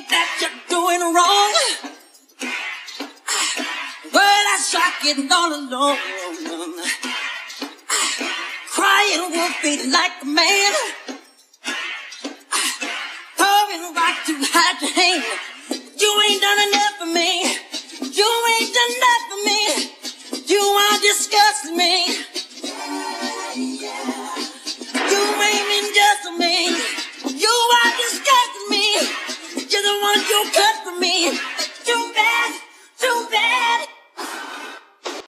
that you're doing wrong. Well, I start getting all alone. Crying won't be like a man. Pouring right to hide your hand.